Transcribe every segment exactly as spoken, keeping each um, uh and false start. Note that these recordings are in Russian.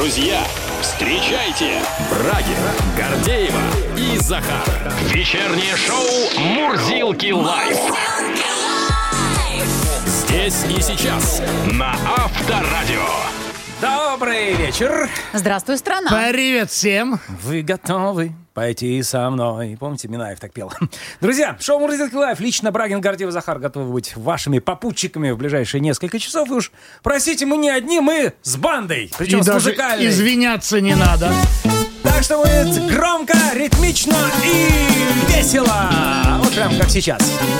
Друзья, встречайте Брагина, Гордеева и Захар. Вечернее шоу «Мурзилки лайф». Здесь и сейчас на Авторадио. Добрый вечер. Здравствуй, страна. Привет всем. Вы готовы пойти со мной? Помните, Минаев так пел. Друзья, шоу «Мурзилки лайф». Лично Брагин, Гордеева, Захар готовы быть вашими попутчиками в ближайшие несколько часов. И уж, простите, мы не одни, мы с бандой. Причем И с даже музыкальной. извиняться не надо. Так что будет громко, ритмично и весело. Вот прям как сейчас.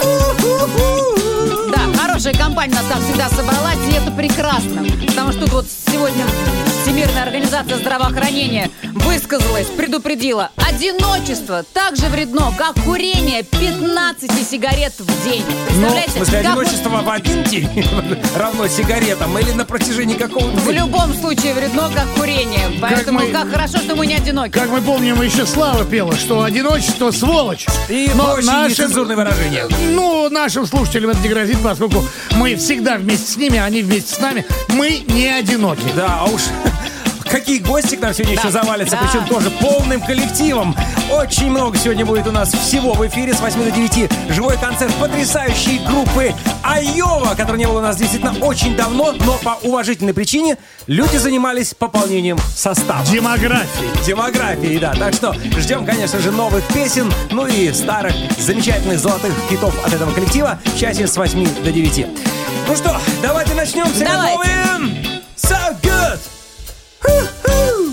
Да, хорошая компания у нас, как всегда, собралась, и это прекрасно. Потому что тут вот сегодня Всемирная организация здравоохранения высказалась, предупредила: одиночество так же вредно, как курение пятнадцать сигарет в день. Представляете? Ну, в смысле, Как одиночество в один день равно сигаретам или на протяжении какого-то... вот в любом случае вредно, как курение. Поэтому мы- как хорошо, что мы не одиноки. Как мы помним, еще Слава пела, что одиночество сволочь. И Но очень нашим- нецензурные выражения. Ну, нашим слушателям это не грозит, поскольку мы всегда вместе с ними, они вместе с нами. Мы не одиноки. Да, а уж какие гости к нам сегодня Да, еще завалятся, да. причем тоже полным коллективом. Очень много сегодня будет у нас всего в эфире с восьми до девяти. Живой концерт потрясающей группы Айова, которой не было у нас действительно очень давно, но по уважительной причине люди занимались пополнением состава. Демографии. Демографии, да. Так что ждем, конечно же, новых песен, ну и старых, замечательных золотых хитов от этого коллектива в часе с восьми до девяти. Ну что, давайте начнем. Все Давайте. готовы? So good! Ху-ху!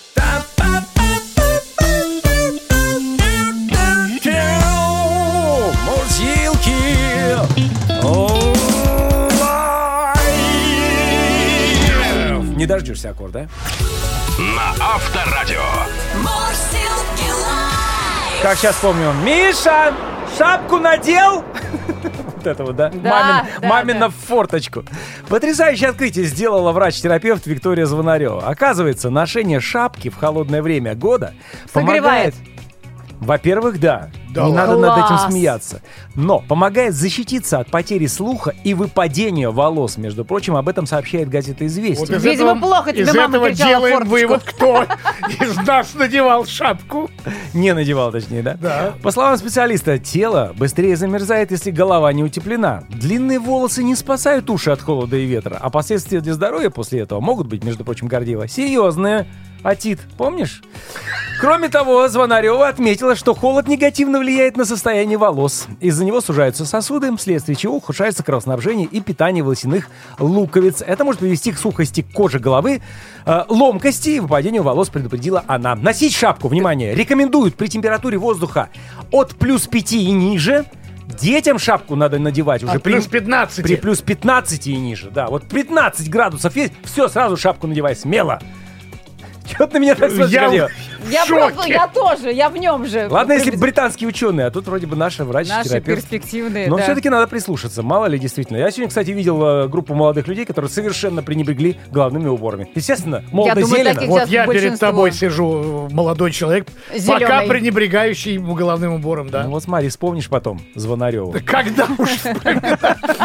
Та-па-па-па-па-па-па-па-па. Мурзилки! Лайф! Не дождешься аккорда, а? На Авторадио. Как сейчас помню. Миша, шапку надел? Вот это вот, да? Да, Мамин, да, мамина да. в форточку. Потрясающее открытие сделала врач-терапевт Виктория Звонарева. Оказывается, ношение шапки в холодное время года Согревает. помогает... Во-первых, да. Да Не ладно? надо над этим Класс. смеяться. Но помогает защититься от потери слуха и выпадения волос. Между прочим, об этом сообщает газета «Известия». Вот из Видимо, этого- плохо тебе из мама этого кричала делаем форточку. вывод, кто из нас надевал шапку. Не надевал, точнее, да? Да. По словам специалиста, тело быстрее замерзает, если голова не утеплена. Длинные волосы не спасают уши от холода и ветра, а последствия для здоровья после этого могут быть, между прочим, Гордеева, серьезные. Отит, помнишь? Кроме того, Звонарева отметила, что холод негативно влияет на состояние волос. Из-за него сужаются сосуды, вследствие чего ухудшается кровоснабжение и питание волосяных луковиц. Это может привести к сухости кожи головы, э, ломкости и выпадению волос, предупредила она. Носить шапку, внимание, рекомендуют при температуре воздуха от плюс пяти и ниже. Детям шапку надо надевать уже От при, плюс пятнадцати. при плюс пятнадцати и ниже. Да, вот пятнадцать градусов есть, все, сразу шапку надевай, смело. Чего ты на меня так смотришь, Я Гордеева? Я в шоке. просто, я тоже, я в нем же. Ладно, если британские ученые, а тут вроде бы наши Наши врач-терапевт. перспективные, Но да. все-таки надо прислушаться, мало ли действительно. Я сегодня, кстати, видел э, группу молодых людей, которые совершенно пренебрегли головными уборами. Естественно, думаю, молодо-зелено. таких Вот сейчас я перед большинство. тобой сижу, молодой человек, Зелёный. пока пренебрегающий головным убором, да. Ну вот смотри, вспомнишь потом Звонареву. Когда уж вспоминать?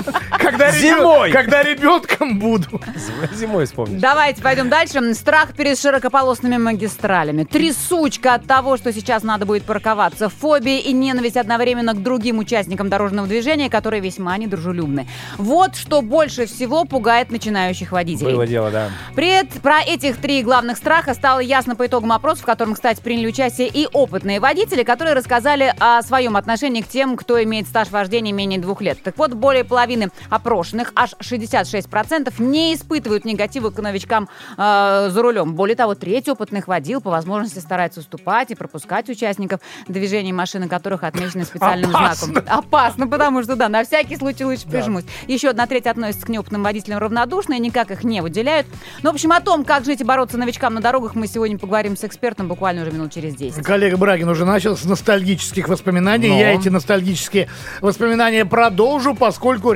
Когда Зимой. ребё- Когда ребенком буду. Зимой вспомнишь. Давайте пойдем дальше. Страх перед широкополосными магистралями. Трясучка от того, что сейчас надо будет парковаться. Фобия и ненависть одновременно к другим участникам дорожного движения, которые весьма недружелюбны. Вот что больше всего пугает начинающих водителей. Было дело, да. Пред, про этих три главных страха стало ясно по итогам опроса, в котором, кстати, приняли участие и опытные водители, которые рассказали о своем отношении к тем, кто имеет стаж вождения менее двух лет. Так вот, более половины опрошенных, аж шестьдесят шесть процентов, не испытывают негатива к новичкам э, за рулем. Более того, треть опытных водил по возможности старается уступать и пропускать участников движения, машины которых отмечены специальным Опасно. знаком. Опасно, потому что, да, на всякий случай лучше прижмусь. Еще одна треть относится к неопытным водителям равнодушно и никак их не выделяют. Ну, в общем, о том, как жить и бороться новичкам на дорогах, мы сегодня поговорим с экспертом буквально уже минут через десять. Коллега Брагин уже начал с ностальгических воспоминаний. Но. Я эти ностальгические воспоминания продолжу, поскольку речь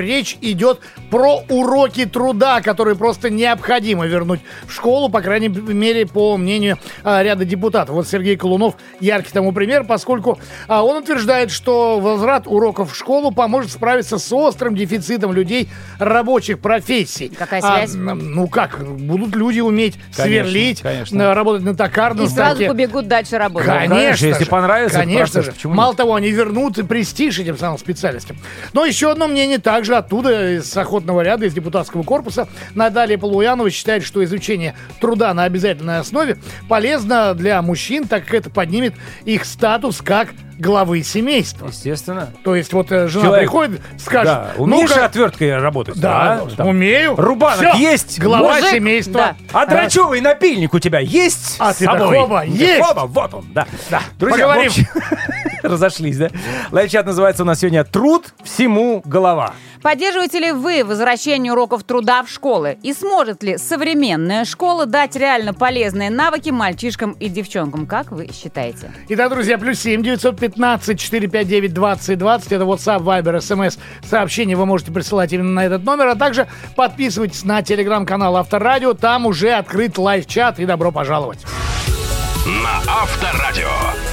идет про уроки труда, которые просто необходимо вернуть в школу, по крайней мере, по мнению а, ряда депутатов. Вот Сергей Колунов яркий тому пример, поскольку а, он утверждает, что возврат уроков в школу поможет справиться с острым дефицитом людей рабочих профессий. Какая связь? А, ну как, будут люди уметь Конечно, сверлить, конечно. работать на токарном И сразу станке. побегут дальше работать. Конечно, конечно, если же, понравится этот конечно процесс, же. почему Мало нет? того, они вернут и престиж этим самым специальностям. Но еще одно мнение также оттуда, из охотного ряда, из депутатского корпуса. Наталья Полуянова считает, что изучение труда на обязательной основе полезно для мужчин, так как это поднимет их статус как главы семейства. Естественно. То есть вот э, жена Человек- приходит, скажет, Да, умеешь ну-ка, отверткой работать? да, Там. умею. Рубанок Всё, есть? глава Мужик, семейства. да. А драчевый напильник у тебя есть? А с ты-то собой? хоба, Да есть. хоба, вот он, да. Да, Друзья, поговорим. в общем, разошлись, да? Лайв-чат называется у нас сегодня «Труд всему голова». Поддерживаете ли вы возвращение уроков труда в школы? И сможет ли современная школа дать реально полезные навыки мальчишкам и девчонкам? Как вы считаете? Итак, друзья, плюс семь девятьсот пятнадцать четыреста пятьдесят девять двадцать двадцать. Это WhatsApp, Viber, эс эм эс. Сообщения вы можете присылать именно на этот номер. А также подписывайтесь на телеграм-канал Авторадио. Там уже открыт лайв-чат. И добро пожаловать. На Авторадио.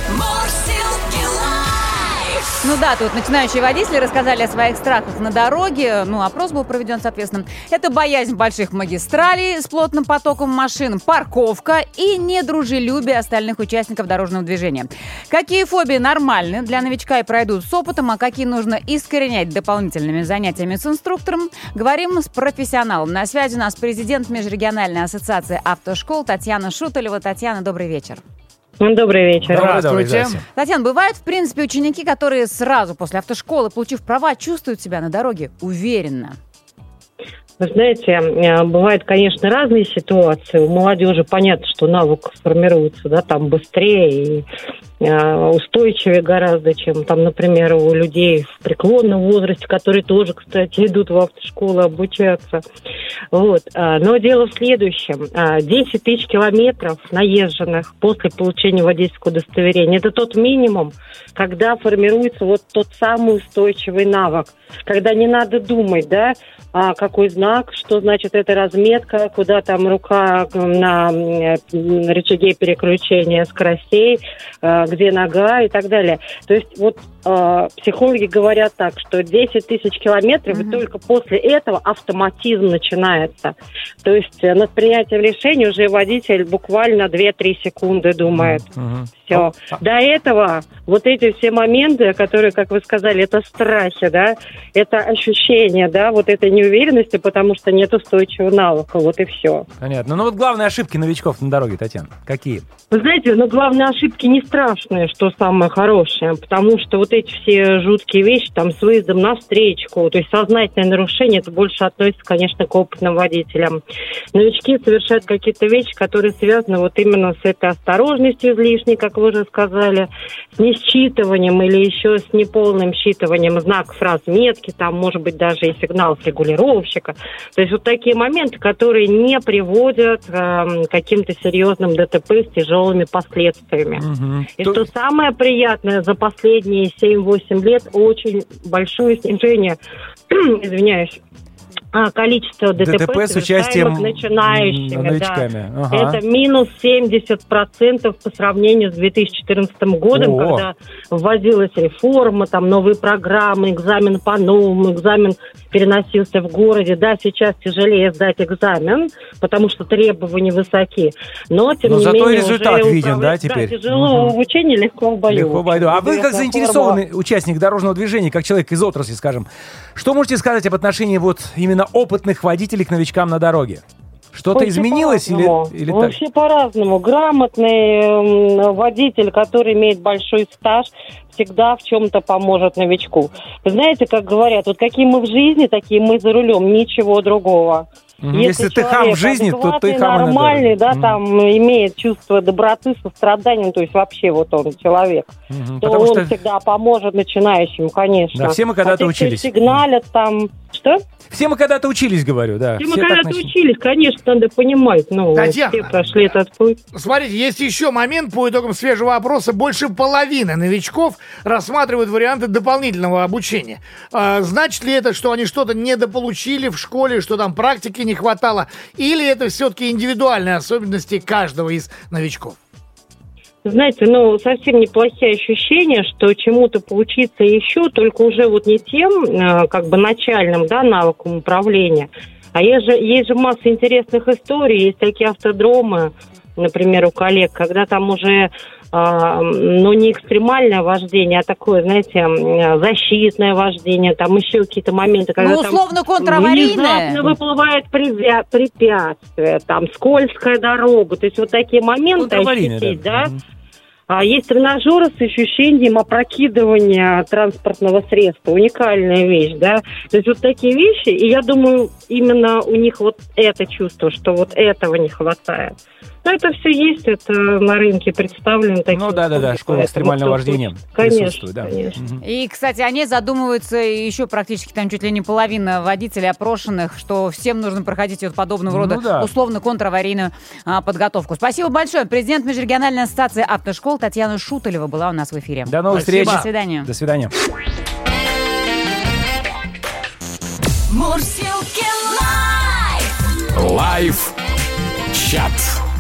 Ну да, тут начинающие водители рассказали о своих страхах на дороге. Ну, опрос был проведен, соответственно. Это боязнь больших магистралей с плотным потоком машин, парковка и недружелюбие остальных участников дорожного движения. Какие фобии нормальны для новичка и пройдут с опытом, а какие нужно искоренять дополнительными занятиями с инструктором, говорим с профессионалом. На связи у нас президент Межрегиональной ассоциации автошкол Татьяна Шуталева. Татьяна, добрый вечер. Добрый вечер. Здравствуйте. Татьяна, бывают, в принципе, ученики, которые сразу после автошколы, получив права, чувствуют себя на дороге уверенно? Вы знаете, бывают, конечно, разные ситуации. У молодежи понятно, что навык формируется, да, там быстрее и устойчивее гораздо, чем там, например, у людей в преклонном возрасте, которые тоже, кстати, идут в автошколу обучаться. Вот. Но дело в следующем. десять тысяч километров наезженных после получения водительского удостоверения – это тот минимум, когда формируется вот тот самый устойчивый навык. Когда не надо думать, да, а какой знак, что значит эта разметка, куда там рука на рычаге переключения скоростей, где нога и так далее. То есть вот э, психологи говорят так, что десять тысяч километров, mm-hmm. и только после этого автоматизм начинается. То есть над принятием решения уже водитель буквально две-три секунды думает. Mm-hmm. Все. До этого вот эти все моменты, которые, как вы сказали, это страхи, да, это ощущение, да, вот этой неуверенности, потому что нет устойчивого навыка, вот и все. Понятно. Ну вот главные ошибки новичков на дороге, Татьяна, какие? Вы знаете, ну, главные ошибки не страшные, что самое хорошее, потому что вот эти все жуткие вещи, там, с выездом на встречку, то есть сознательное нарушение, это больше относится, конечно, к опытным водителям. Новички совершают какие-то вещи, которые связаны вот именно с этой осторожностью излишней, как вы уже сказали, с несчитыванием или еще с неполным считыванием знаков разметки, там, может быть, даже и сигналов регулировщика. То есть вот такие моменты, которые не приводят э, к каким-то серьезным ДТП с тяжелыми последствиями. Угу. И То... что самое приятное, за последние семь-восемь лет очень большое снижение, извиняюсь, количество ДТП, ДТП с участием начинающими. Новичками. Да. Ага. Это минус семьдесят процентов по сравнению с две тысячи четырнадцатым годом, О. когда вводилась реформа, там новые программы, экзамен по-новому, экзамен переносился в городе. Да, сейчас тяжелее сдать экзамен, потому что требования высоки. Но, тем Но не зато менее, результат уже виден, да, теперь? Да, тяжело угу. в учении, легко в бою. Легко в бою. А вы, как заинтересованный форма. участник дорожного движения, как человек из отрасли, скажем, что можете сказать об отношении вот именно опытных водителей к новичкам на дороге? Что-то Вообще изменилось или, или Вообще так? по-разному. Грамотный э, водитель, который имеет большой стаж, всегда в чем-то поможет новичку. Вы знаете, как говорят, вот какие мы в жизни, такие мы за рулем, ничего другого. Если ты хам в жизни, то ты хам и на нормальный, да, дороге. там имеет чувство доброты, сострадания, то есть вообще вот он человек, Мгм. то Потому он что всегда поможет начинающим, конечно. Да, все мы когда-то а те, кто учились. сигналят там, что? все мы когда-то учились, говорю, да. Все мы Все так когда-то начали. учились, конечно, надо понимать, ну, Татьяна. все прошли этот путь. Смотрите, есть еще момент. По итогам свежего опроса больше половины новичков рассматривают варианты дополнительного обучения. А, значит ли это, что они что-то недополучили в школе, что там практики не хватало? Или это все-таки индивидуальные особенности каждого из новичков? Знаете, ну, совсем неплохие ощущения, что чему-то поучиться еще, только уже вот не тем, э, как бы, начальным, да, навыком управления, а есть же, есть же масса интересных историй, есть такие автодромы, например, у коллег, когда там уже, э, ну, не экстремальное вождение, а такое, знаете, э, защитное вождение, там еще какие-то моменты, когда Ну, там условно, контраварийное. внезапно выплывает препя- препятствие, там, скользкая дорога, то есть вот такие моменты Контраварийное, ощутить, да. да. Мгм. А есть тренажеры с ощущением опрокидывания транспортного средства. Уникальная вещь, да. То есть вот такие вещи, и я думаю, именно у них вот это чувство, что вот этого не хватает. Но это все есть, это на рынке представлено. такие Ну да-да-да, услуги, школа поэтому экстремального кто вождения хочет. Конечно, присутствует, да. конечно. Мгм. И, кстати, они задумываются, и еще практически там чуть ли не половина водителей опрошенных, что всем нужно проходить вот подобного Ну рода да. условно-контраварийную а, подготовку. Спасибо большое. Президент Межрегиональной ассоциации автошкол Татьяна Шуталева была у нас в эфире. До новых Спасибо. встреч. До свидания. До свидания. Мурзилки лайф! Лайф чат.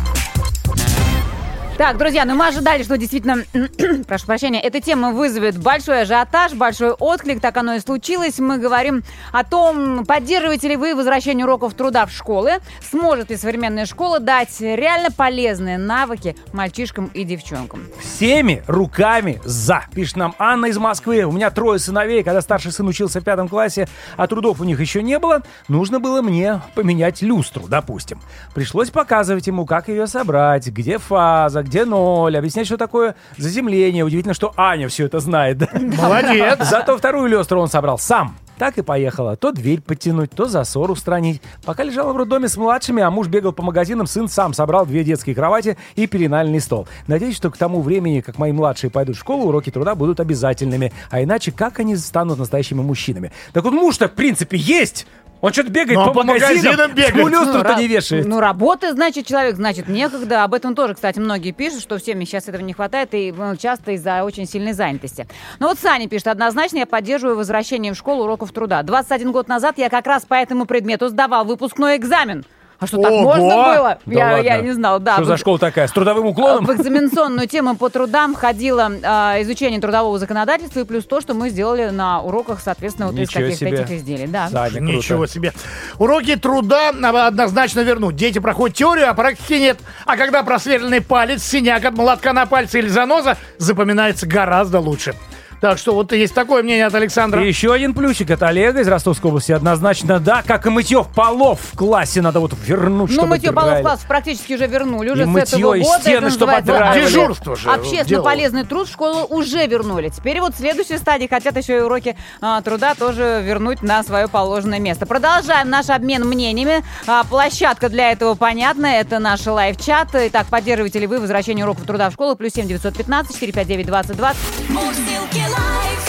Так, друзья, ну мы ожидали, что действительно, прошу прощения, эта тема вызовет большой ажиотаж, большой отклик, так оно и случилось. Мы говорим о том, поддерживаете ли вы возвращение уроков труда в школы, сможет ли современная школа дать реально полезные навыки мальчишкам и девчонкам. Всеми руками за. Пишет нам Анна из Москвы. У меня трое сыновей. Когда старший сын учился в пятом классе, а трудов у них еще не было, нужно было мне поменять люстру, допустим. Пришлось показывать ему, как ее собрать, где фаза, где ноль, объяснять, что такое заземление. Удивительно, что Аня все это знает. Да? Молодец. Зато вторую люстру он собрал сам. Так и поехала. То дверь подтянуть, то засор устранить. Пока лежала в роддоме с младшими, а муж бегал по магазинам, сын сам собрал две детские кровати и пеленальный стол. Надеюсь, что к тому времени, как мои младшие пойдут в школу, уроки труда будут обязательными. А иначе как они станут настоящими мужчинами? Так вот муж-то, в принципе, есть! Он что-то бегает Ну, а по, по магазинам, магазинам бегает. ему люстру-то ра- не вешает. Ну, работы, значит, человек, значит, некогда. Об этом тоже, кстати, многие пишут, что всем сейчас этого не хватает, и ну, часто из-за очень сильной занятости. Ну вот Саня пишет, однозначно я поддерживаю возвращение в школу уроков труда. двадцать один год назад я как раз по этому предмету сдавал выпускной экзамен. А что, так Ого! можно было? Да я, ладно. я не знал, да. Что за В- школа такая? С трудовым В уклоном? экзаменационную тему по трудам входило а, изучение трудового законодательства и плюс то, что мы сделали на уроках, соответственно, вот из Ничего каких-то себе. этих изделий. Да. Саня, круто. Ничего себе. Уроки труда надо однозначно вернуть. Дети проходят теорию, а практики нет. А когда просверленный палец, синяк от молотка на пальце или заноза, запоминается гораздо лучше. Так что вот есть такое мнение от Александра. И еще один плюсик от Олега из Ростовской области. Однозначно, да, как и мытье полов в классе надо вот вернуть, Ну, чтобы мытье полов в драли. класс практически уже вернули. Уже И с мытье, этого и года. стены, это чтобы называется отдраивали. Дежурство же Общественно делал. полезный труд в школу уже вернули. Теперь вот в следующей стадии хотят еще и уроки а, труда тоже вернуть на свое положенное место. Продолжаем наш обмен мнениями. А, площадка для этого понятная. Это наш лайв-чат. Итак, поддерживаете ли вы возвращение уроков труда в школу? Плюс семь девятьсот пятнадцать четыре пять девять двадцать двадцать. Мурзилки лайф!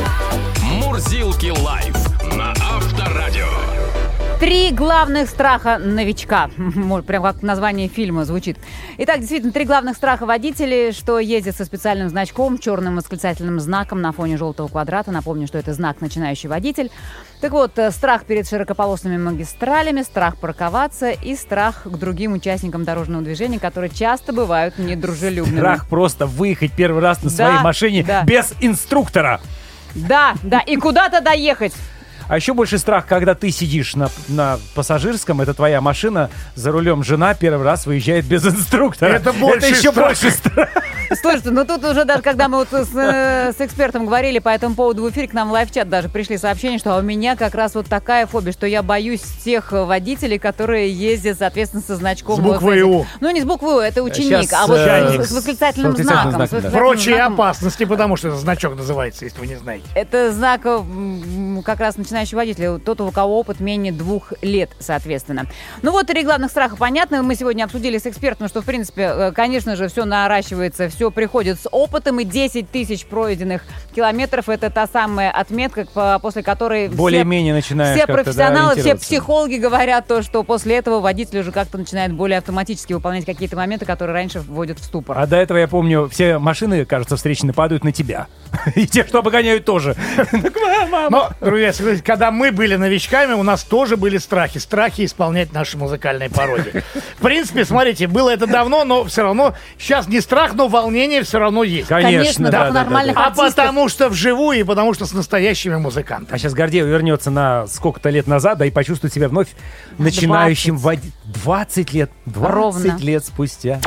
Мурзилки лайф на Авторадио. Три главных страха новичка. Может, прям как название фильма звучит. Итак, действительно, три главных страха водителей, что ездят со специальным значком, черным восклицательным знаком на фоне желтого квадрата. Напомню, что это знак «Начинающий водитель». Так вот, э, страх перед широкополосными магистралями, страх парковаться и страх к другим участникам дорожного движения, которые часто бывают недружелюбными. Страх просто выехать первый раз на Да, своей машине да. без инструктора. Да, да, и куда-то доехать. А еще больше страх, когда ты сидишь на, на пассажирском, это твоя машина, за рулем жена первый раз выезжает без инструктора. Это больше еще страх. больше страх. Слушайте, ну тут уже даже, когда мы вот с, э, с экспертом говорили по этому поводу в эфире, к нам в лайв-чат даже пришли сообщения, что у меня как раз вот такая фобия, что я боюсь тех водителей, которые ездят, соответственно, со значком. С буквой вот, «У». Ну, не с буквой «У», это ученик, Сейчас, а вот э, с, с восклицательным с восклицательным знаком. знаком, с да. восклицательным Прочие знаком. опасности, потому что это значок называется, если вы не знаете. Это знак м, как раз начинающего водителя, тот, у кого опыт менее двух лет, соответственно. Ну вот три главных страха понятны. Мы сегодня обсудили с экспертом, что, в принципе, э, конечно же, все наращивается, все приходит с опытом, и десять тысяч пройденных километров — это та самая отметка, по- после которой все, Более-менее начинаешь все как-то, да, профессионалы, все ориентироваться. психологи говорят то, что после этого водитель уже как-то начинает более автоматически выполнять какие-то моменты, которые раньше вводят в ступор. А до этого, я помню, все машины, кажется, встречные падают на тебя. И те, кто обгоняют, тоже. Но, друзья, согласитесь, когда мы были новичками, у нас тоже были страхи. Страхи исполнять наши музыкальные пародии. В принципе, смотрите, было это давно, но все равно сейчас не страх, но волнение все равно есть. Конечно, да, как да, да, нормальных да. А артистов. потому что вживую и потому что с настоящими музыкантами. А сейчас Гордеев вернется на сколько-то лет назад, да, и почувствует себя вновь начинающим водить. двадцать лет. двадцать Ровно. лет спустя.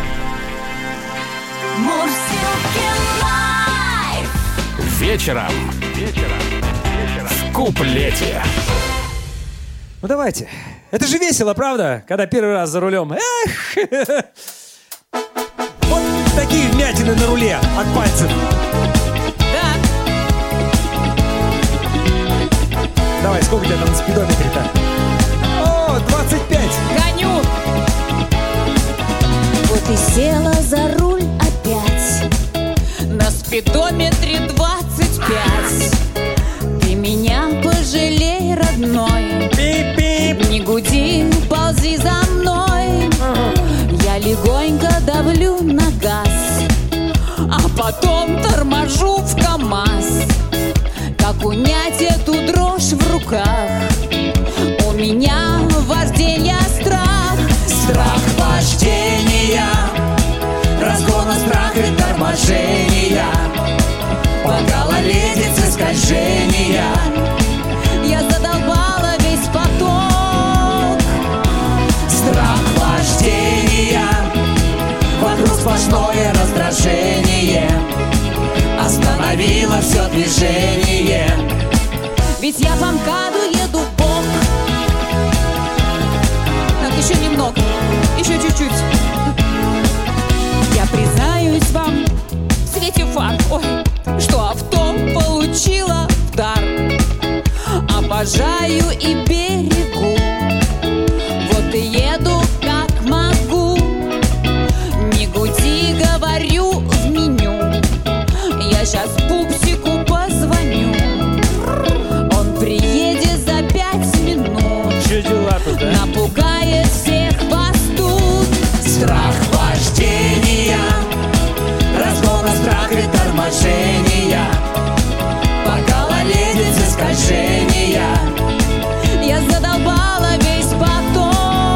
Мурзилки лайф. Вечером. Вечером. В куплете. Ну давайте. Это же весело, правда? Когда первый раз за рулем. Эх! Вот такие вмятины на руле от пальцев. Давай, сколько у тебя там на спидометре-то? О, двадцать пять. Гоню! Вот и села за руль опять. На спидометре двадцать пять. Ты меня пожалей, родной. Пип-пип. Не гуди, ползи за мной. Я легонько давлю на газ, А потом торможу в КамАЗ. как унять эту дрожь в руках. У меня вождения страх. Страх вождения, разгона, страх и торможения, по гололедице скольжения. Я задолбала весь поток. Страх вождения, вокруг сплошное раздражение, остановило все движение. Ведь я по МКАДу еду в бок. Так, еще немного. Еще чуть-чуть. Я признаюсь вам в свете фар, ой, что авто получила в дар. Обожаю и берегу. Вот и еду как могу. Не гуди, говорю в меню. Я щас пупсику позвоню. Он приедет за пять минут. Че дела тут, а? Напугает всех вас тут. Страх вождения, разгона, страх и торможения, по гололедице скольжения. Я задолбала весь поток.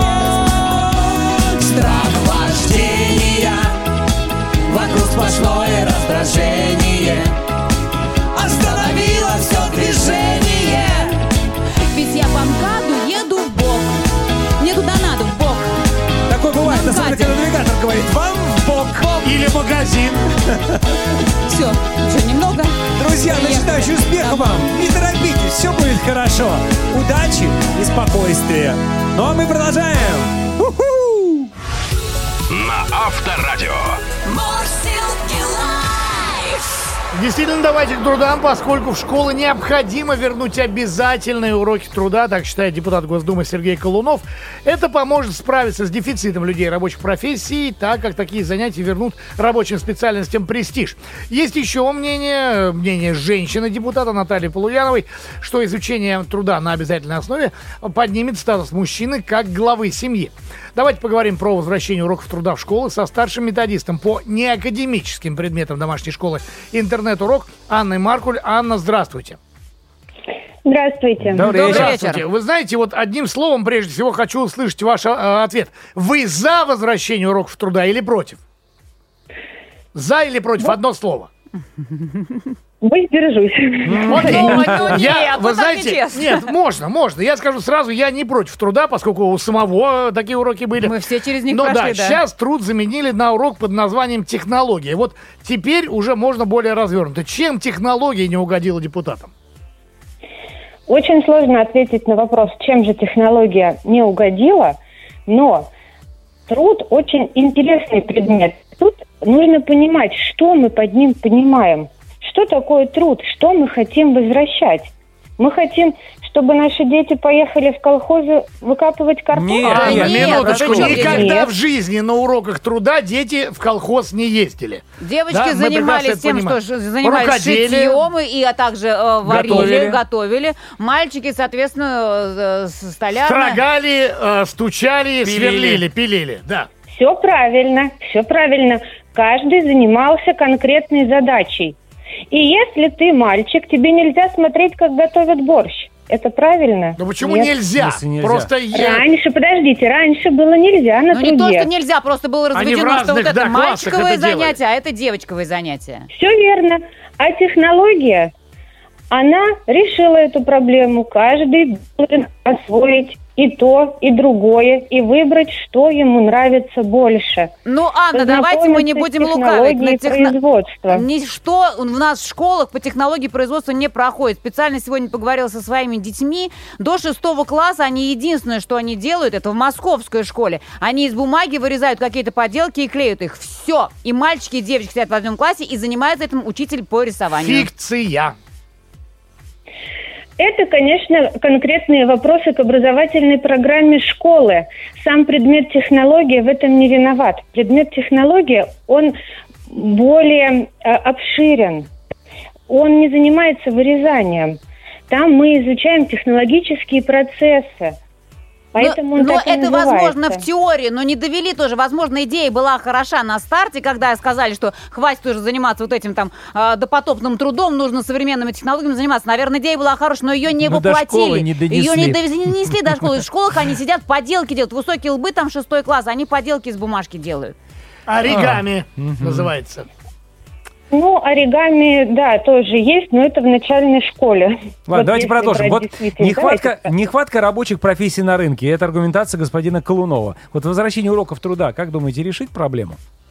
Страх вождения, вокруг сплошное раздражение, остановило все движение. Ведь я по МКАДу еду в бок. Мне туда надо, в бок. Такое бывает, на самом деле навигатор говорит: вам в бок. Или магазин. Все, еще немного. Друзья, начинающий успеха вам! Не торопитесь, все будет хорошо. Удачи и спокойствия. Ну а мы продолжаем. У-ху! На Авторадио. Мурзилки лайф. Действительно, давайте к трудам, поскольку в школы необходимо вернуть обязательные уроки труда, так считает депутат Госдумы Сергей Колунов. Это поможет справиться с дефицитом людей рабочих профессий, так как такие занятия вернут рабочим специальностям престиж. Есть еще мнение, мнение женщины-депутата Натальи Полуяновой, что изучение труда на обязательной основе поднимет статус мужчины как главы семьи. Давайте поговорим про возвращение уроков труда в школы со старшим методистом по неакадемическим предметам домашней школы «Интернет-урок» Анной Маркуль. Анна, здравствуйте. Здравствуйте. Добрый вечер. Здравствуйте. Вы знаете, вот одним словом, прежде всего, хочу услышать ваш э, ответ. Вы за возвращение уроков труда или против? За или против? Одно слово. Воздержусь. Окей. Ну, ну, Я, нет, вы ну, так знаете, нечестно. нет, можно, можно. Я скажу сразу, я не против труда, поскольку у самого такие уроки были. Мы все через них Но прошли, да, да. сейчас труд заменили на урок под названием технология. Вот теперь уже можно более развернуто. Чем технология не угодила депутатам? Очень сложно ответить на вопрос, чем же технология не угодила, но труд очень интересный предмет. Тут нужно понимать, что мы под ним понимаем. Что такое труд? Что мы хотим возвращать? Мы хотим, чтобы наши дети поехали в колхозы выкапывать картошку? Нет, А, нет, минуточку. а при чем здесь? Никогда Нет. в жизни на уроках труда дети в колхоз не ездили. Девочки Да, мы занимались прекрасно тем, это понимаем. что ж- занимались Рукоделием. шитьем и а также э, варили, Готовили. готовили. Мальчики, соответственно, э, с- столярные. Строгали, э, стучали, Пилили. сверлили, пилили. Да. Все правильно, все правильно. Каждый занимался конкретной задачей. И если ты мальчик, тебе нельзя смотреть, как готовят борщ. Это правильно? Но почему Нет. нельзя? В смысле нельзя? Просто я... Раньше, подождите, раньше было нельзя на Ну труде. не то, что нельзя, просто было Они в разведено, что разных, вот это да, классах мальчиковое это делали. занятие, а это девочковое занятие. Все верно. А технология, она решила эту проблему. Каждый должен освоить и то, и другое, и выбрать, что ему нравится больше. Ну, Анна, давайте мы не будем лукавить. На технологии техно- производства. Ничто у нас в школах по технологии производства не проходит. Специально сегодня поговорила со своими детьми. До шестого класса они единственное, что они делают, это в московской школе. Они из бумаги вырезают какие-то поделки и клеют их. Все. И мальчики, и девочки сидят в одном классе, и занимается этим учитель по рисованию. Фикция. Это, конечно, конкретные вопросы к образовательной программе школы. Сам предмет технология в этом не виноват. Предмет технология, он более э, обширен. Он не занимается вырезанием. Там мы изучаем технологические процессы. Поэтому но он но так и это называется. возможно в теории, но не довели тоже. Возможно, идея была хороша на старте, когда сказали, что хватит уже заниматься вот этим там э, допотопным трудом, нужно современными технологиями заниматься. Наверное, идея была хорошая, но ее не Но до воплотили. школы не донесли. Ее не довезли, не донесли до школы. В школах они сидят, поделки делают. Высокие лбы, там шестой класс, они поделки из бумажки делают. Оригами называется. Ну, оригами, да, тоже есть, но это в начальной школе. Ладно, Вот давайте если продолжим. брать Вот действительно, нехватка, давайте. нехватка рабочих профессий на рынке. Это аргументация господина Колунова. Вот возвращение уроков труда, как думаете, решит проблему?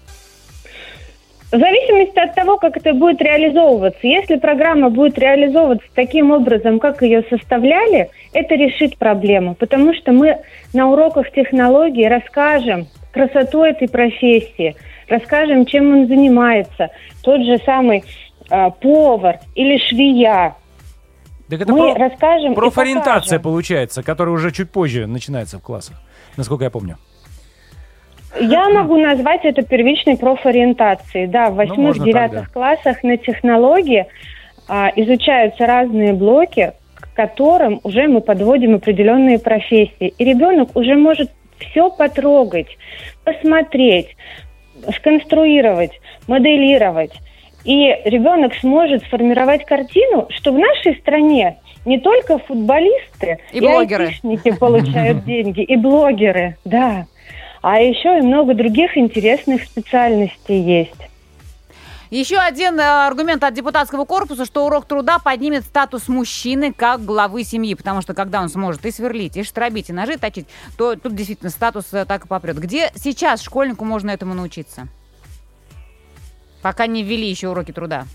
В зависимости от того, как это будет реализовываться. Если программа будет реализовываться таким образом, как ее составляли, это решит проблему. Потому что мы на уроках технологии расскажем красоту этой профессии, расскажем, чем он занимается. Тот же самый э, повар или швея. Так это Мы про- расскажем и профориентация покажем. получается, которая уже чуть позже начинается в классах, насколько я помню. Я могу назвать это первичной профориентацией. Да, в можно так, восьмых-девятых классах на технологии а, изучаются разные блоки, к которым уже мы подводим определенные профессии. И ребенок уже может все потрогать, посмотреть, сконструировать, моделировать. И ребенок сможет сформировать картину, что в нашей стране не только футболисты И блогеры. айтишники получают деньги, и блогеры, да. А еще и много других интересных специальностей есть. Еще один э, аргумент от депутатского корпуса, что урок труда поднимет статус мужчины как главы семьи, потому что когда он сможет и сверлить, и штробить, и ножи точить, то тут действительно статус э, так и попрет. Где сейчас школьнику можно этому научиться? Пока не ввели еще уроки труда.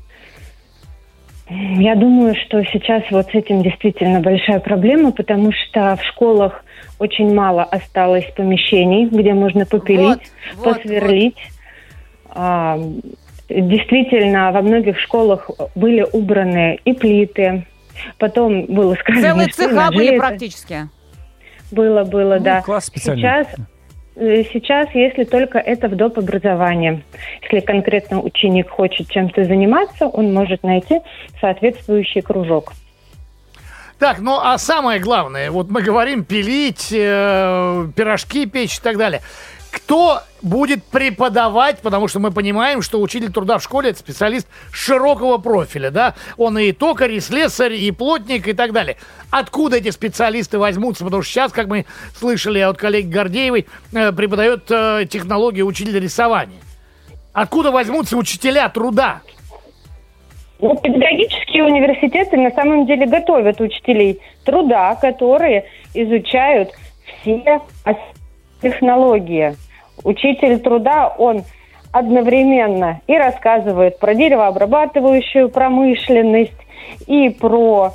Я думаю, что сейчас вот с этим действительно большая проблема, потому что в школах очень мало осталось помещений, где можно попилить, Вот, вот, посверлить. А, действительно, во многих школах были убраны и плиты. Потом было сказано, Целые что и цеха ножи были это- практически. Было, было, Ну, да. класс специальный. Сейчас, э, сейчас, если только это в доп. Образовании. Если конкретно ученик хочет чем-то заниматься, он может найти соответствующий кружок. Так, ну а самое главное, вот мы говорим пилить, э, пирожки печь и так далее. Кто будет преподавать, потому что мы понимаем, что учитель труда в школе – это специалист широкого профиля, да? Он и токарь, и слесарь, и плотник, и так далее. Откуда эти специалисты возьмутся? Потому что сейчас, как мы слышали от коллеги Гордеевой, э, преподает э, технологию учитель рисования. Откуда возьмутся учителя труда? Ну, педагогические университеты на самом деле готовят учителей труда, которые изучают все технологии. Учитель труда, он одновременно и рассказывает про деревообрабатывающую промышленность, и про...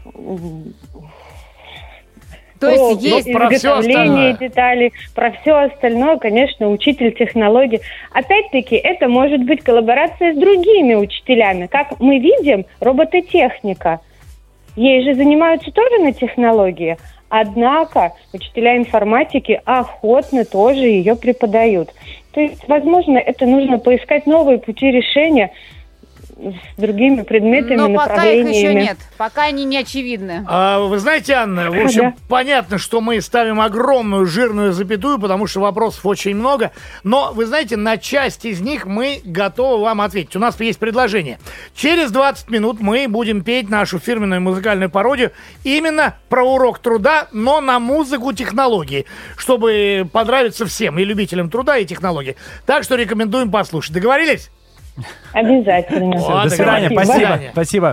То есть есть про изготовление деталей, про все остальное, конечно, учитель технологий. Опять-таки, это может быть коллаборация с другими учителями. Как мы видим, робототехника. Ей же занимаются тоже на технологии. Однако учителя информатики охотно тоже ее преподают. То есть, возможно, это нужно поискать новые пути решения с другими предметами, Но пока их направлениями. еще нет. Пока они не очевидны. А, вы знаете, Анна, в общем, Да. понятно, что мы ставим огромную жирную запятую, потому что вопросов очень много. Но, вы знаете, на часть из них мы готовы вам ответить. У нас есть предложение. Через двадцать минут мы будем петь нашу фирменную музыкальную пародию именно про урок труда, но на музыку технологии, чтобы понравиться всем, и любителям труда, и технологий. Так что рекомендуем послушать. Договорились? Обязательно. О, До свидания, спасибо. спасибо. Спасибо.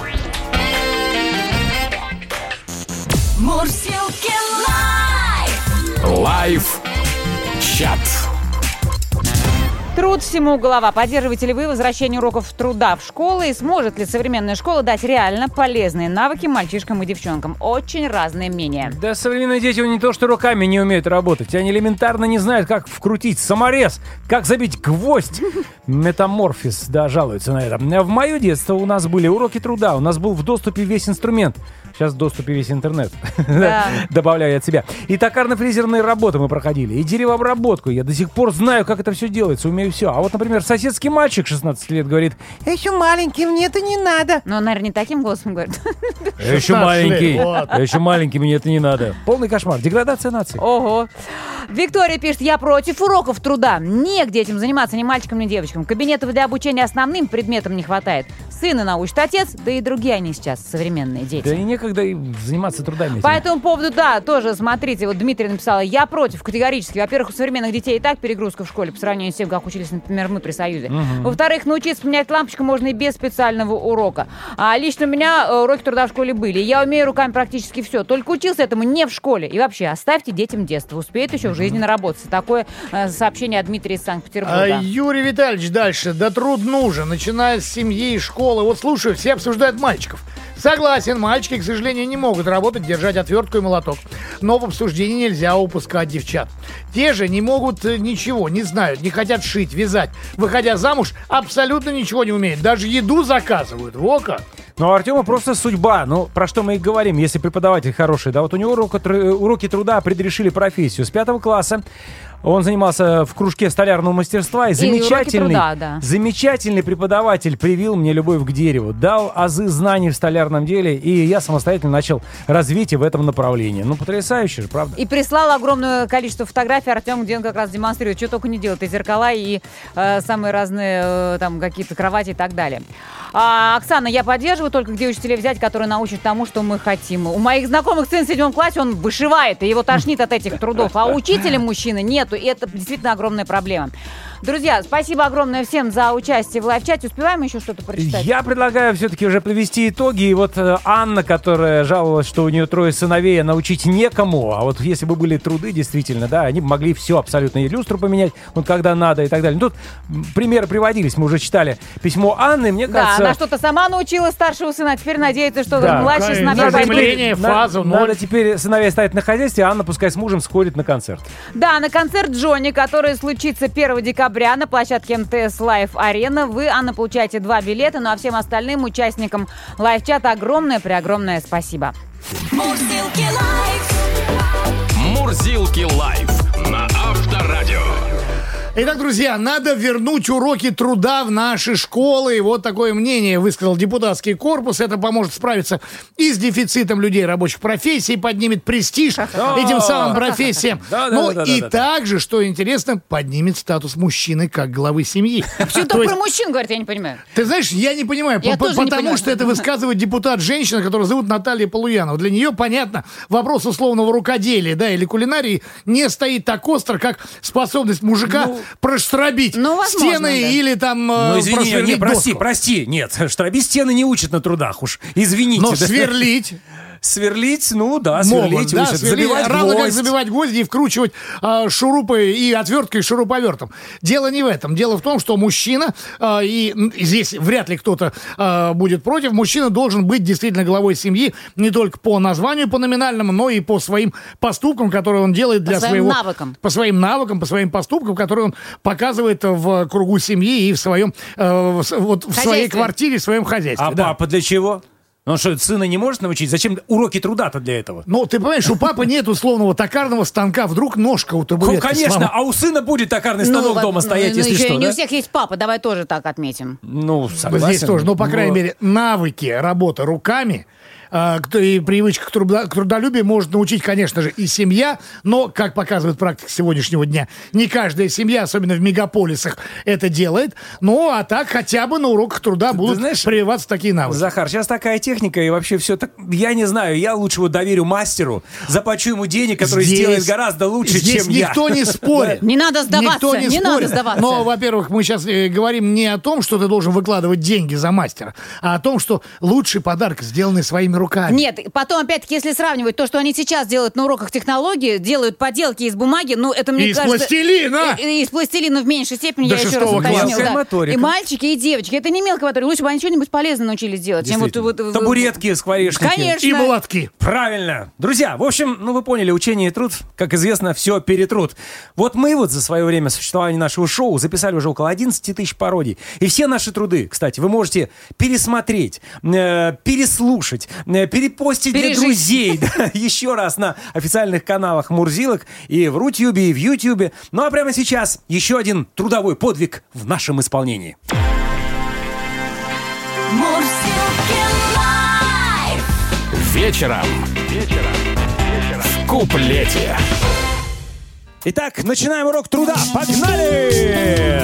Мурзилки лайф! Лайф чат. Труд всему голова. Поддерживаете ли вы возвращение уроков труда в школы? И сможет ли современная школа дать реально полезные навыки мальчишкам и девчонкам? Очень разные мнения. Да современные дети не то что руками не умеют работать, они элементарно не знают, как вкрутить саморез, как забить гвоздь. Метаморфиз, да, жалуется на это. В мое детство у нас были уроки труда, у нас был в доступе весь инструмент. Сейчас в доступе весь интернет. Да. Добавляю от себя. И токарно-фрезерные работы мы проходили, и деревообработку. Я до сих пор знаю, как это все делается, умею все. А вот, например, соседский мальчик шестнадцать лет говорит: «Я еще маленький, мне это не надо». Но, наверное, не таким голосом говорит. Я еще маленький, я еще маленький, мне это не надо. Полный кошмар, деградация нации. Ого. Виктория пишет: я против уроков труда. Негде этим заниматься ни мальчикам, ни девочкам. Кабинетов для обучения основным предметам не хватает. Сына научит отец, да и другие они сейчас, современные дети. Да и некогда и заниматься трудами. По этому поводу, да, тоже, смотрите, вот Дмитрий написал: я против категорически. Во-первых, у современных детей и так перегрузка в школе по сравнению с тем, как учились, например, мы при Союзе. Мгм. Во-вторых, научиться поменять лампочку можно и без специального урока. А лично у меня э, уроки труда в школе были. Я умею руками практически все. Только учился этому не в школе. И вообще, оставьте детям детство. Успеют еще в жизни наработаться. Такое э, сообщение от Дмитрия из А, Санкт-Петербурга. Юрий Витальевич дальше. Да труд нужен, начиная с семьи и школы. Вот слушаю, все обсуждают мальчиков. Согласен, мальчики, к сожалению, не могут работать, держать отвертку и молоток. Но в обсуждении нельзя упускать девчат. Те же не могут э, ничего, не знают, не хотят шить, вязать. Выходя замуж, абсолютно ничего не умеют. Даже еду заказывают. Во-ка. Ну, у Артема просто судьба. Ну, про что мы и говорим, если преподаватель хороший. Да, вот у него уроки, тру- уроки труда предрешили профессию. С пятого класса он занимался в кружке столярного мастерства. И, И замечательный, уроки труда, да. замечательный преподаватель привил мне любовь к дереву. Дал азы знаний в столярном деле. И я самостоятельно начал развитие в этом направлении. Ну, потрясающе же, правда? И прислал огромное количество фотографий Артем, где он как раз демонстрирует, что только не делает. И зеркала, и э, самые разные э, там какие-то кровати и так далее. А, Оксана, я поддерживаю, только где учителей взять, которые научат тому, что мы хотим. У моих знакомых сын в седьмом классе, он вышивает, и его тошнит от этих трудов. А учителя мужчины нету, и это действительно огромная проблема. Друзья, спасибо огромное всем за участие в лайв-чате. Успеваем еще что-то прочитать? Я предлагаю все-таки уже подвести итоги. И вот э, Анна, которая жаловалась, что у нее трое сыновей, а научить некому. А вот если бы были труды, действительно, да, они бы могли все абсолютно, и люстру поменять, вот когда надо и так далее. Тут м, примеры приводились, мы уже читали письмо Анны, мне Да, кажется... она что-то сама научила старшего сына, а теперь надеется, что Да, младший конечно. сыновья пойдут. Заземление, На- фазу, надо ноль. теперь сыновей ставить на хозяйстве, а Анна пускай с мужем сходит на концерт. Да, на концерт Джонни, который случится первого декабря на площадке эм тэ эс Live Arena. Вы, Анна, получаете два билета, ну а всем остальным участникам лайв-чата огромное-преогромное спасибо. Мурзилки лайф! Мурзилки лайф на Авторадио. Итак, друзья, надо вернуть уроки труда в наши школы. И вот такое мнение высказал депутатский корпус. Это поможет справиться и с дефицитом людей рабочих профессий, поднимет престиж этим самым профессиям. Да, да, Ну да, да, и да, да. также, что интересно, поднимет статус мужчины как главы семьи. Почему То только есть, про мужчин говорит, я не понимаю. ты знаешь, я не понимаю, Я по- тоже не потому понимаю. что это высказывает депутат-женщина, которую зовут Наталья Полуянова. Для нее, понятно, вопрос условного рукоделия, да, или кулинарии не стоит так остро, как способность мужика Ну, проштробить Ну, возможно, стены да. или там э, Ну, извини, просверлить не, прости, доску. прости. Нет, штробить стены не учат на трудах уж. Извините. Но да. сверлить Сверлить, ну да, могут, сверлить да, учат. сверлить, Забивать равно как гвоздь. забивать гвозди и вкручивать а, шурупы и отверткой, и шуруповертом. Дело не в этом. Дело в том, что мужчина, а, и м, здесь вряд ли кто-то а, будет против, мужчина должен быть действительно главой семьи не только по названию, по номинальному, но и по своим поступкам, которые он делает для По своим своего... навыкам. По своим навыкам, по своим поступкам, которые он показывает в кругу семьи и в своем, э, в- вот в своей Хозяйстве. квартире, в своем хозяйстве. А да. папа для чего? Он что, сына не может научить? Зачем уроки труда-то для этого? Ну, ты понимаешь, у папы нет условного токарного станка. Вдруг ножка у Ну, табуретки конечно, сломалась. а у сына будет токарный станок вот, дома стоять, ну, если еще и что, не да? у всех есть папа, давай тоже так отметим. Ну, согласен. Здесь тоже, но, по крайней Но- мере, навыки работы руками а, кто- и привычка к, труда- к трудолюбию может научить, конечно же, и семья, но, как показывает практика сегодняшнего дня, не каждая семья, особенно в мегаполисах, это делает. Ну, а так хотя бы на уроках труда будут знаешь, прививаться такие навыки. Захар, сейчас такая техника, и вообще все так... Я не знаю, я лучше вот доверю мастеру, заплачу ему денег, который Здесь- сделает гораздо лучше, здесь чем я. никто не спорит. Не надо сдаваться, Никто не, не спорит. надо сдаваться. Но, во-первых, мы сейчас э, говорим не о том, что ты должен выкладывать деньги за мастера, а о том, что лучший подарок, сделанный своими руками. Нет, потом, опять-таки, если сравнивать то, что они сейчас делают на уроках технологии, делают поделки из бумаги, ну, это, мне Из кажется... пластилина! И- и Из пластилина в меньшей степени, До я еще раз шестого уточню. класса. Мелкая моторика. И мальчики, и девочки. Это не мелкая моторика. Лучше бы они что-нибудь полезное научились делать, чем вот... вот- вот- Табуретки, скворечники. Конечно. И молотки. Правильно. Друзья, в общем, ну вы поняли, учение и труд, как известно, все перетрут. Вот мы вот за свое время существования нашего шоу записали уже около одиннадцать тысяч пародий. И все наши труды, кстати, вы можете пересмотреть, э, переслушать, э, перепостить для Пережить. друзей. да, еще раз на официальных каналах Мурзилок и в Рутюбе, и в Ютьюбе. Ну а прямо сейчас еще один трудовой подвиг в нашем исполнении. Вечером. Вечером. В куплете. Итак, начинаем урок труда. Погнали!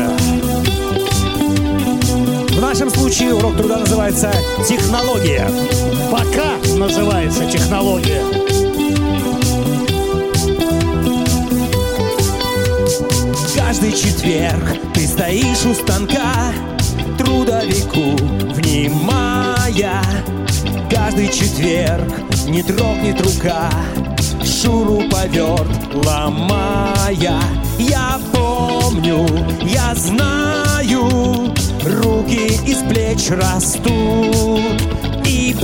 В нашем случае урок труда называется «Технология». Пока называется технология. Каждый четверг ты стоишь у станка, трудовику внимая. Каждый четверг не дрогнет рука, шуруповерт ломая. Я помню, я знаю, руки из плеч растут и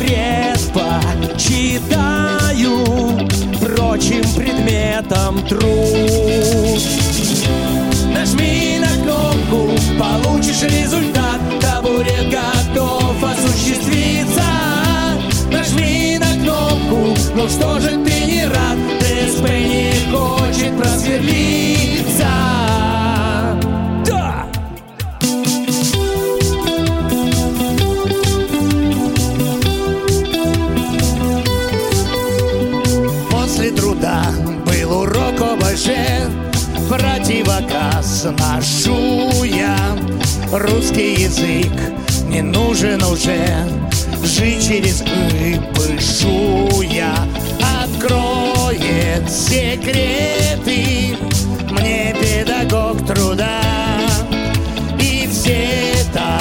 предпочитаю прочим предметам труд. Нажми на кнопку, получишь результат. Табурет готов осуществиться. Нажми на кнопку, ну что же ты не рад? ТСП не хочет просверлиться. Да! После труда был урок ОБЖ, противогаз ношу я. Русский язык не нужен уже, жить через «ы» пышу я. Откроет секреты мне педагог труда, и все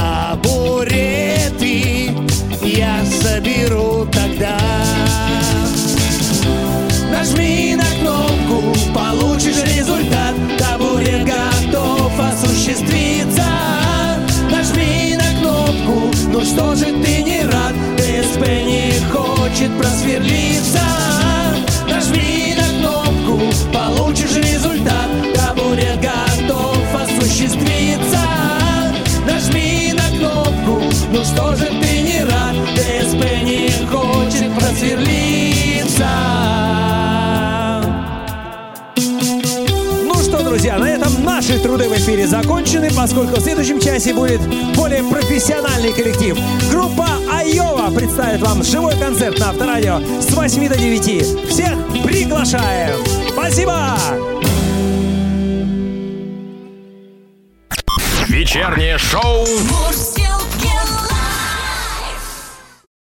табуреты я соберу тогда. Нажми на кнопку, получишь результат. Табурет готов осуществиться. Нажми на кнопку, ну что же ты не рад? ТСП не хочет просверлиться. Нажми на кнопку, получишь результат. Табурет готов осуществиться. Nажми на кнопку, ну что же ты не рад? ТСП не хочет просверлиться. Ну что, друзья, на этом наши труды в эфире закончены, поскольку в следующем часе будет более профессиональный коллектив. Группа Айова представит вам живой концерт на Авторадио с восьми до девяти. Всех приглашаем! Спасибо! Вечернее шоу Мужские